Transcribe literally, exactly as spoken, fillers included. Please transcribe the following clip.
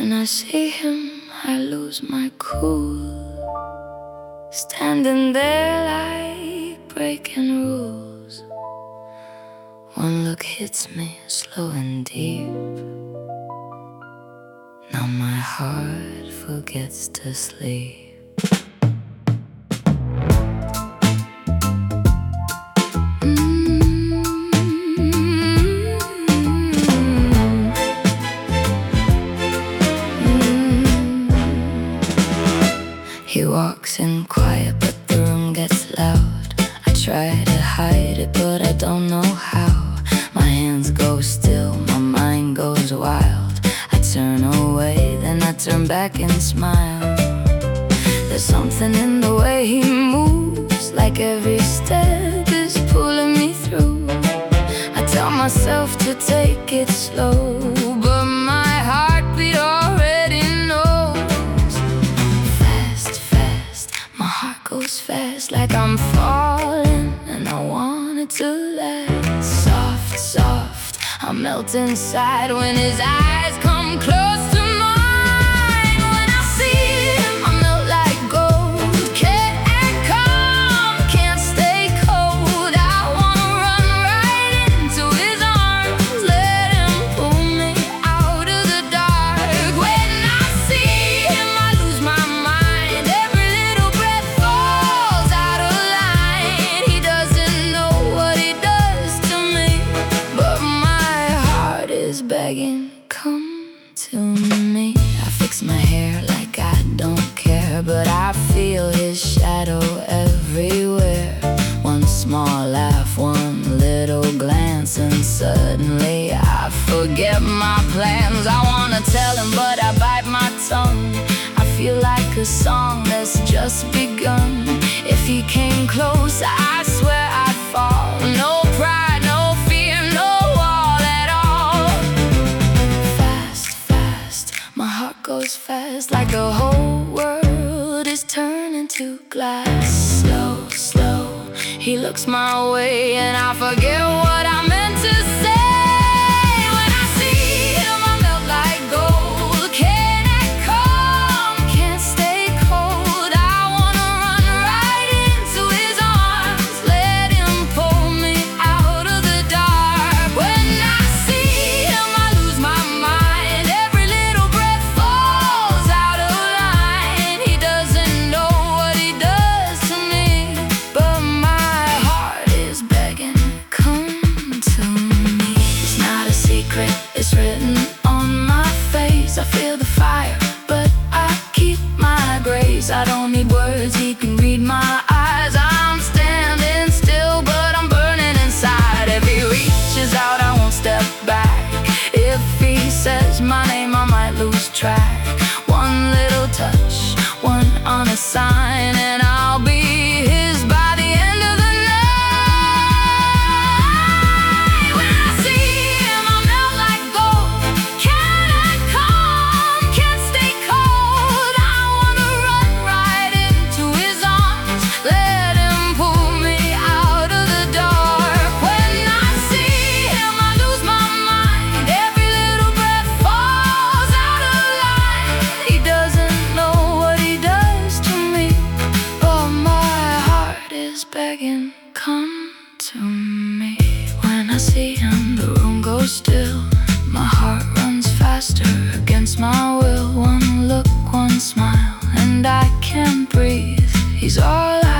When I see him, I lose my cool, standing there like breaking rules. One look hits me slow and deep. Now my heart forgets to sleep. He walks in quiet, but the room gets loud. I try to hide it, but I don't know how. My hands go still, my mind goes wild. I turn away, then I turn back and smile. There's something in the way he moves, like every step is pulling me through. I tell myself to take it slow, but my heartbeat already knows. Fast, fast, my heart goes fast, like I'm falling and I want it to last. Soft, soft, I melt inside when his eyes come close to mine. When I see him, I melt like gold. Can't come, can't stay cold. I wanna run right into his arms, let him pull me out of the dark. When I see him, I lose my mind. Every little breath falls out of line. He doesn't know what he does to me, but my heart is begging, come to me. I fix my hair like I don't care, but I feel his shadow everywhere. One small laugh, one little glance, and suddenly I forget my plans. I wanna tell him, but I bite my tongue. I feel like a song that's just begun. If he came close, I swear I'd fall. No pride, no fear, no wall at all. Fast, fast, my heart goes fast, like the whole world is turning to glass. Slow, slow, he looks my way and I forget what I meant to say. When I see him, I melt like gold. Can't act calm, can't stay cold. I wanna run right into his arms, let him pull me out of the dark. When I see him, I lose my mind. Every little breath falls out of line. He doesn't know what he does to me, but my heart is begging, come to me. It's not a secret, it's written on my face. I feel the fire, but I keep my grace. I don't need words, he can read my eyes. I'm standing still, but I'm burning inside. If he reaches out, I won't step back. If he says my name, I might lose track. One little touch, one honest sign, and I'll be his by the end of the night. When I see him, I melt like gold. Can't act calm, can't stay cold. I wanna run right into his arms, let him pull me out of the dark. When I see him, I lose my mind. Every little breath falls out of line. He doesn't know what he does to me, but my heart is begging, come to me. When I see him, the room goes still. My heart runs faster against my will. One look, one smile, and I can't breathe. He's all I